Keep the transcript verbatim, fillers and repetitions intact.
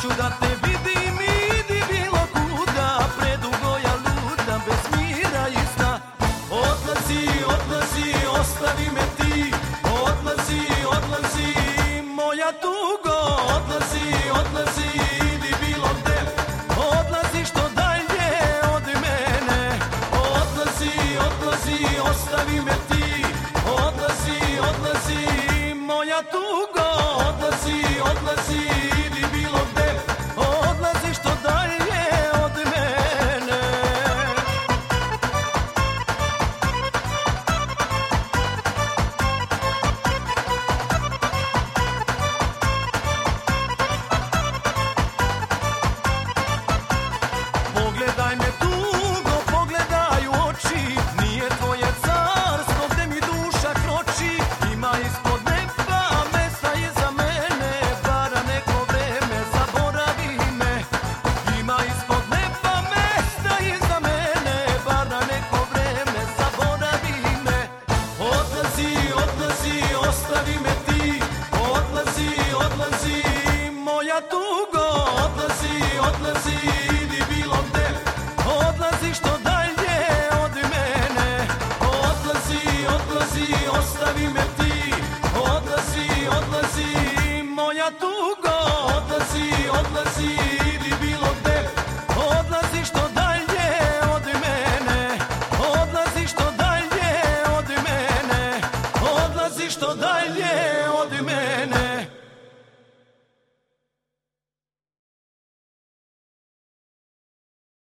Hoću da te vidim, idi bilo kuda, predugo ja lutam bez mira i sna. Odlazi, odlazi, ostavi me ti, odlazi, odlazi, moja tugo. Odlazi, odlazi, idi bilo gde, odlazi što dalje od mene. Odlazi, odlazi, ostavi me ti, odlazi, odlazi, moja tugo. Odlazi, odlazi, idi bilo gde, odlazi što dalje od mene. Pogledaj me tugo, pogledaj u oči, nije tvoje carstvo gde mi duša kroči. Ima ispod neba mesta i za mene, bar neko vreme zaboravi me. Ima ispod neba mesta i za mene, bar neko vreme zaboravi me. Odlazi, odlazi, ostavi me ti, odlazi, odlazi, moja tugo. Odlazi, odlazi, idi bilo gde, odlazi što dalje od mene. Odlazi, odlazi, ostavi me ti, odlazi, odlazi, moja tugo. Odlazi, odlazi, idi bilo gde, odlazi što dalje od mene. Odlazi što dalje od mene, odlazi što dalje od mene.